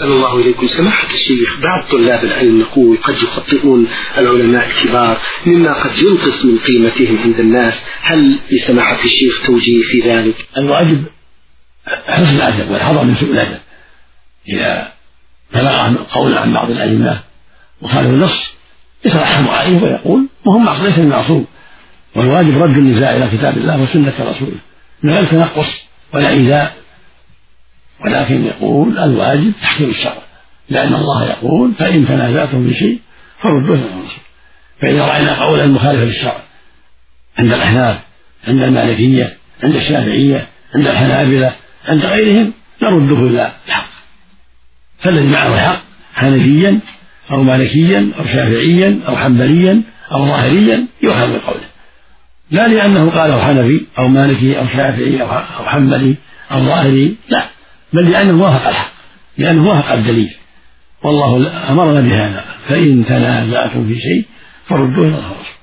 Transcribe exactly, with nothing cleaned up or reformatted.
أحسن الله إليكم سماحة الشيخ. بعض طلاب العلم نقول قد يخطئون العلماء الكبار مما قد ينقص من قيمتهم عند الناس، هل لسماحة الشيخ توجيه في ذلك؟ الواجب حسن الأدب والحذر من سوء الأدب. إذا بلغ قول عن بعض الأئمة وخالف النص يترحم عليه ويقول وهم ليس المعصوم، والواجب رد النزاع إلى كتاب الله وسنة رسوله من غير تنقص ولا إيذاء، ولكن يقول الواجب تحكيم الشرع، لأن الله يقول فإن تنازعتم في شيء فردوه إلى الرسول. فإذا رأينا قولا مخالفا للشرع عند الأحناف عند المالكية عند الشافعية عند الحنابلة عند غيرهم نرده إلى الحق، فالذي معه الحق حنفيا أو مالكيا أو شافعيا أو حنبليا أو ظاهريا يؤخذ من قوله، لا لأنه قاله حنفي أو مالكي أو شافعي أو حنبلي أو ظاهري، لا، بل لأنه وافق الحق، لأنه وافق الدليل، والله أمرنا بهذا فإن تنازعتم في شيء فردوه إلى الرسول.